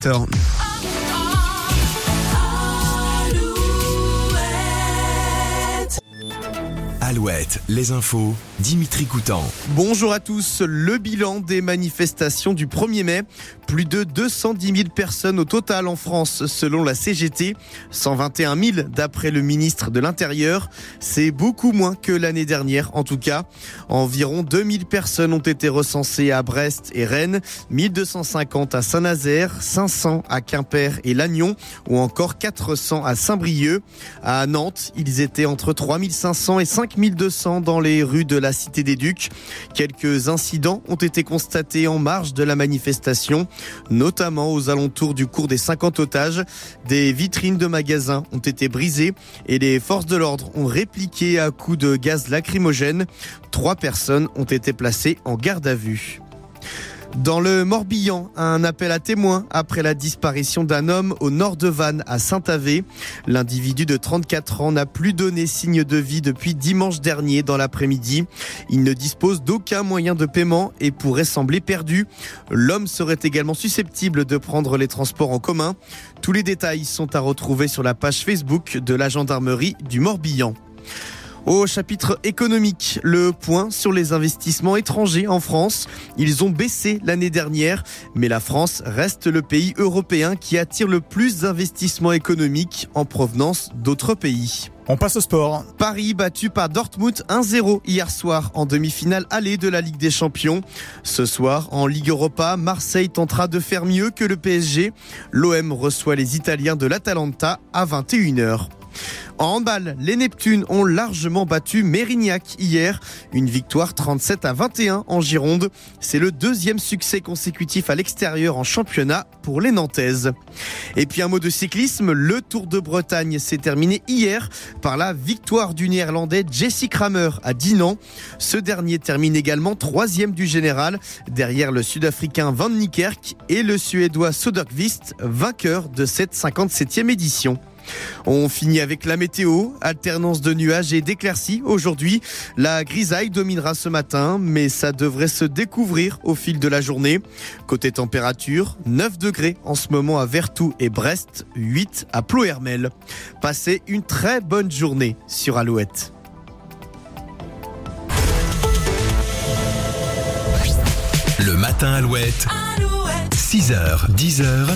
Alouette, les infos, Dimitri Coutan. Bonjour à tous. Le bilan des manifestations du 1er mai. Plus de 210 000 personnes au total en France selon la CGT. 121 000 d'après le ministre de l'Intérieur. C'est beaucoup moins que l'année dernière en tout cas. Environ 2000 personnes ont été recensées à Brest et Rennes. 1250 à Saint-Nazaire, 500 à Quimper et Lannion ou encore 400 à Saint-Brieuc. À Nantes, ils étaient entre 3500 et 5200 dans les rues de la Cité des Ducs. Quelques incidents ont été constatés en marge de la manifestation, notamment aux alentours du cours des 50 otages. Des vitrines de magasins ont été brisées et les forces de l'ordre ont répliqué à coups de gaz lacrymogène. 3 personnes ont été placées en garde à vue. Dans le Morbihan, un appel à témoins après la disparition d'un homme au nord de Vannes à Saint-Avé. L'individu de 34 ans n'a plus donné signe de vie depuis dimanche dernier dans l'après-midi. Il ne dispose d'aucun moyen de paiement et pourrait sembler perdu. L'homme serait également susceptible de prendre les transports en commun. Tous les détails sont à retrouver sur la page Facebook de la gendarmerie du Morbihan. Au chapitre économique, le point sur les investissements étrangers en France. Ils ont baissé l'année dernière, mais la France reste le pays européen qui attire le plus d'investissements économiques en provenance d'autres pays. On passe au sport. Paris battu par Dortmund 1-0 hier soir en demi-finale allée de la Ligue des Champions. Ce soir, en Ligue Europa, Marseille tentera de faire mieux que le PSG. L'OM reçoit les Italiens de l'Atalanta à 21h. En handball, les Neptunes ont largement battu Mérignac hier. Une victoire 37-21 en Gironde. C'est le 2e succès consécutif à l'extérieur en championnat pour les Nantaises. Et puis un mot de cyclisme, le Tour de Bretagne s'est terminé hier par la victoire du Néerlandais Jesse Kramer à Dinan. Ce dernier termine également 3e du général, derrière le Sud-Africain Van Niekerk et le Suédois Söderqvist, vainqueur de cette 57e édition. On finit avec la météo, alternance de nuages et d'éclaircies aujourd'hui. La grisaille dominera ce matin, mais ça devrait se découvrir au fil de la journée. Côté température, 9 degrés en ce moment à Vertou et Brest, 8 à Ploërmel. Passez une très bonne journée sur Alouette. Le matin Alouette. 6h, 10h.